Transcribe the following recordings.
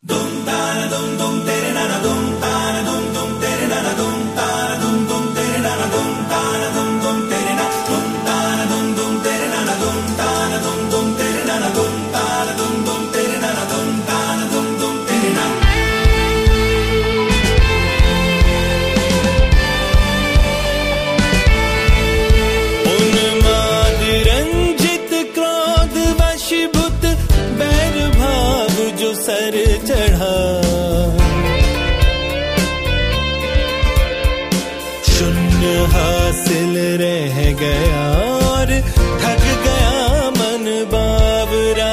Sir चढ़ा शून्य हासिल रह गया और थक गया मन बावरा।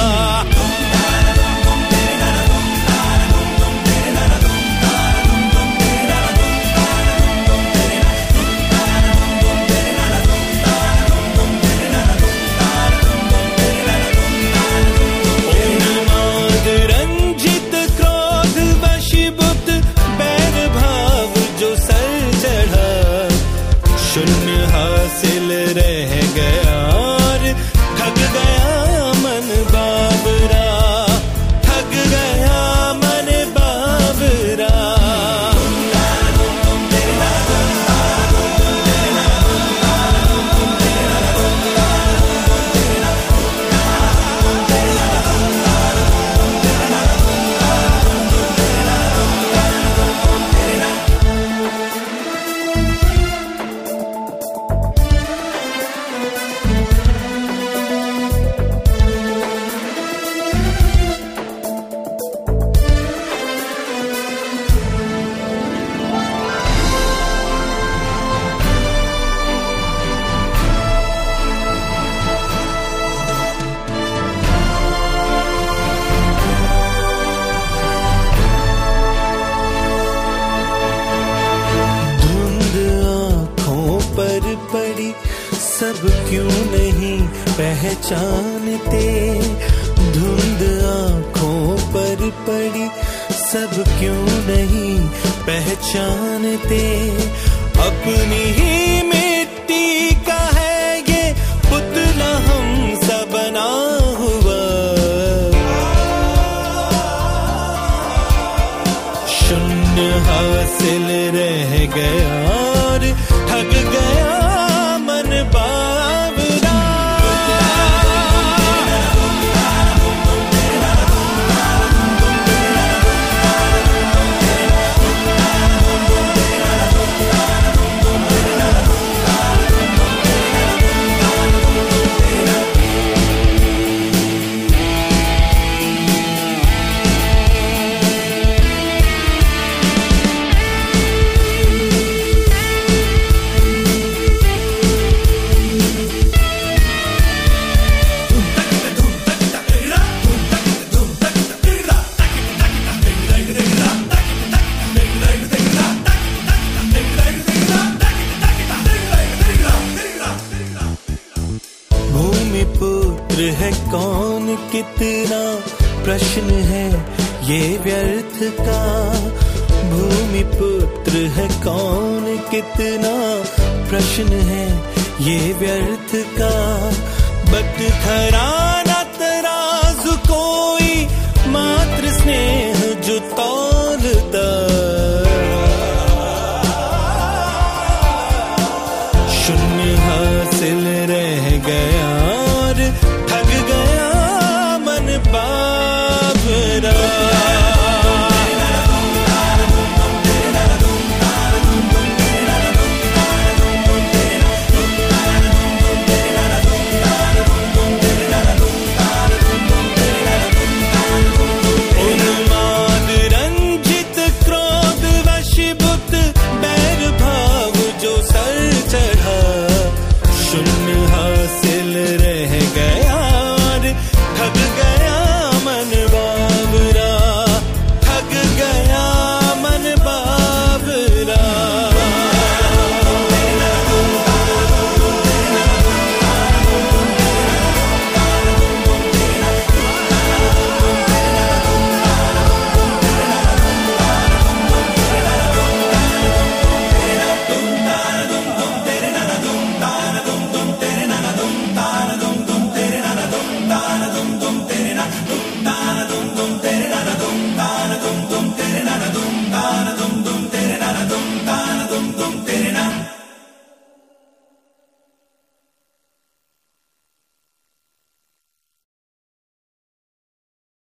शून्य हासिल रह गया और थक गया मन बावरा, थक गया मन बावरा। पड़ी सब क्यों नहीं पहचानते, धुंध आँखों पर पड़ी सब क्यों नहीं पहचानते। अपनी ही मिट्टी का है ये पुतला हमसा बना हुआ, शून्य हासिल रह गया और थक गया मन बावरा। पुत्र है कौन कितना प्रश्न है ये व्यर्थ का, भूमि पुत्र है कौन कितना प्रश्न है ये व्यर्थ का। बट खरा न तराजू कोई मात्र